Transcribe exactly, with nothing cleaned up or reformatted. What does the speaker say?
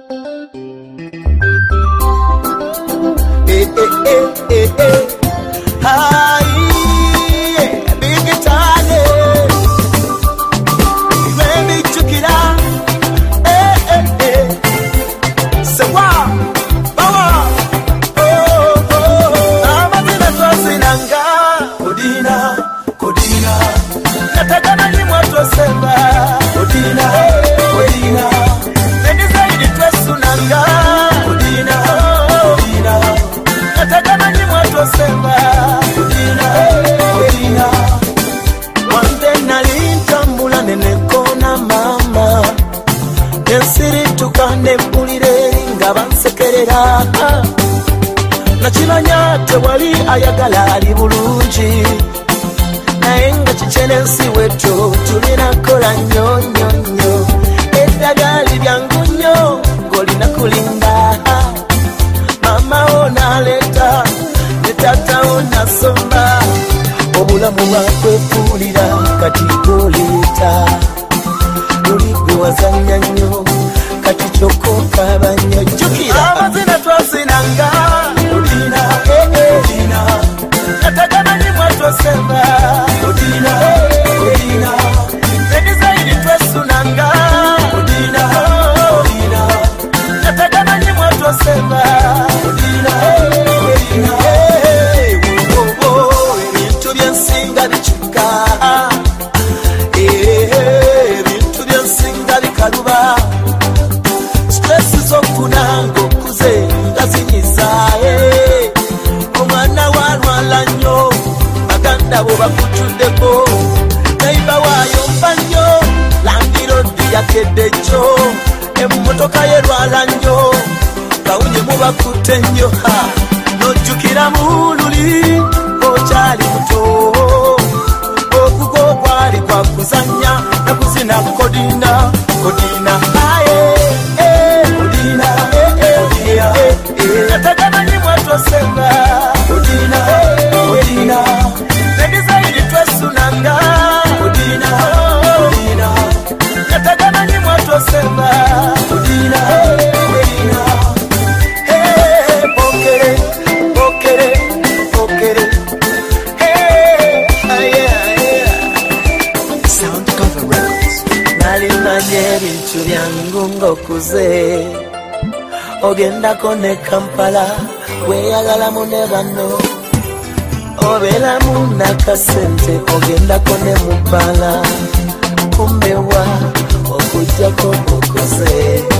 Eh eh eh eh eh. Hi, big tane. Maybe chukira. Eh eh eh. Sewa, bawa. Oh oh. Amatina twasinanga. Kodina, kodina. Natagana ni mwato semba. Kodina, kodina. Nende zaidi twasunanga. Kodina, kodina. Natagana ni mwato semba. Kodina, kodina. Wande nalintambula nenekona mama. Ensiri tukane pulire nga bansekerera. Nakimanya tewali ayagala ali bulungi. Naenga chichene nsi wetu tulina kola nnyo nnyo nnyo. Eddagali byangu nnyo ng'olina kulinda. Mama onaleta ne tata onasomba. Obulamu bwakwefuulira kati goleta. Luli gwe wazannya nnyo kati kyokokaba nnyo. Jjukira amazina twasinanga. Odina, eh eh, Odina. Natagana ni mwato semba. Odina, Odina. Nende zaidi twesunanga. Odina, Odina. Natagana ni mwato semba. Odina, Odina. Hey, wo wo, ebintu byensinga bikyuka. Eh, ebintu byensinga bikaluba. Stress z'okufuna ng'okuze nga zinyiza. Omwana walwala nnyo baganda bo bakutuddeko. Neiba waayo mpa nnyo landirodi yakedde kyo. Emmotoka yerwala nnyo kawunye mubakutte nnyo. Nojjukira mu luli okyali muto. Okugo kwali kwa kuzannya na kuzina kodina kodina. Aye eh kodina eh eh Odina eh. Natagana ni mwato semba. Odina Odina. Nende zaidi twesunanga. Odina Odina. Natagana ni mwato semba. Odina Odina. Hey pokere pokere pokere. Hey aye aye. Sound Cover Records. Nalimanye ebintu byangu ng'okuze. Ogendako ne Kampala weyagalamu ne bano. Obelamu nakasente ogendako ne Mubala. Kumbewa okujjako okuze.